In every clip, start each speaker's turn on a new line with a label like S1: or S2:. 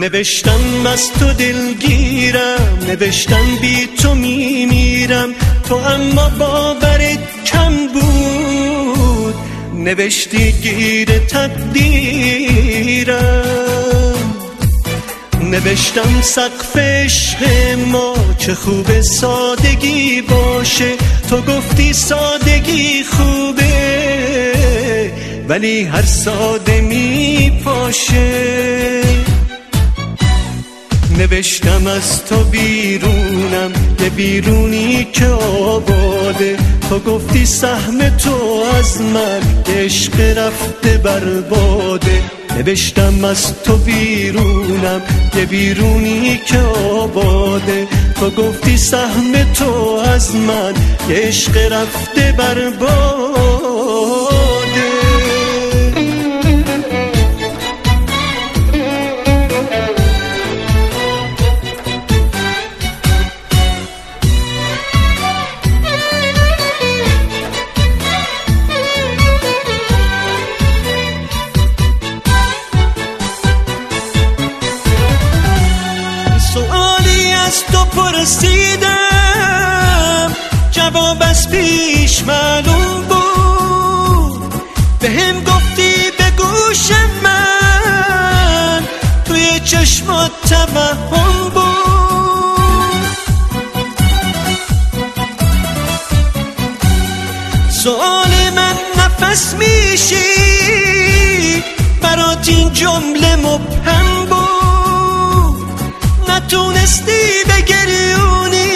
S1: نوشتم از تو دلگیرم، نوشتم بی تو میمیرم، تو اما باورت کم بود، نوشتی گیر تقدیرم. نوشتم سقف عشق ما چه خوبه سادگی باشه، تو گفتی سادگی خوبه ولی هر ساده میپاشه. نوشتم از تو بیرونم، یه بیرونی که آباده، تو گفتی سهم تو از من عشق رفته برباده. نوشتم از تو بیرونم، یه بیرونی که آباده، تو گفتی سهم تو از من عشق رفته برباده. سوالی از تو پرسیدم، جواب از پیش معلوم بود، به هم گفتی به گوش من توی چشمات توهم بود. سوال من نفس میشید برات این جمله مبهم بود، نتونستی بگریونی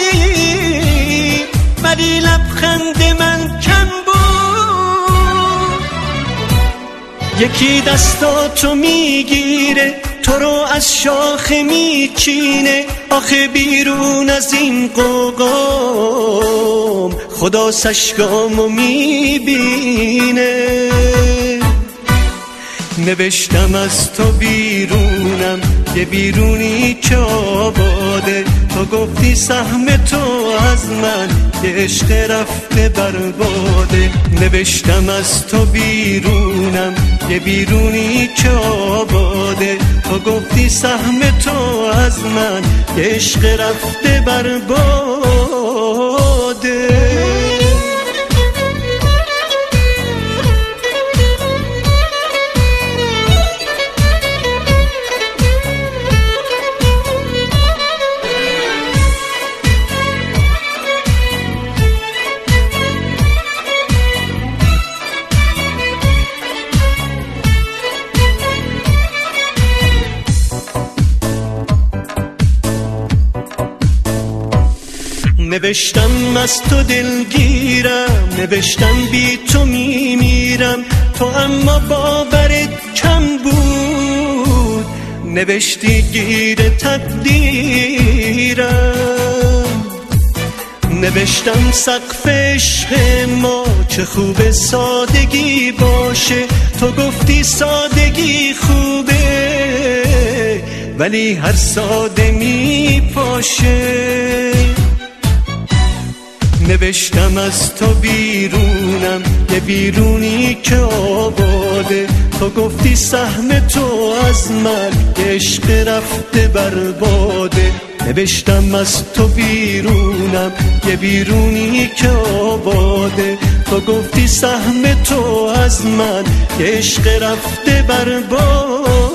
S1: ولی لبخند من کم بود. یکی دستاتو میگیره تو رو از شاخه میچینه، آخه بیرون از این قوقام خدا سشگامو میبینه. نوشتم از تو بیرونم، یه بیرونی که آباده، تو گفتی سهم تو از من که عشق رفته برباده. نوشتم از تو بیرونم، یه بیرونی که آباده، تو گفتی سهم تو از من که عشق رفته برباده. نوشتم از تو دلگیرم، نوشتم بی تو میمیرم، تو اما باورت کم بود، نوشتی گیر تقدیرم. نوشتم سقف عشق ما چه خوبه سادگی باشه، تو گفتی سادگی خوبه ولی هر ساده میپاشه. نوشتم از تو بیرونم، یه بیرونی که آباده، تو گفتی سهم تو از من عشق رفته برباده. نوشتم از تو بیرونم، یه بیرونی که آباده، تو گفتی سهم تو از من عشق رفته برباده.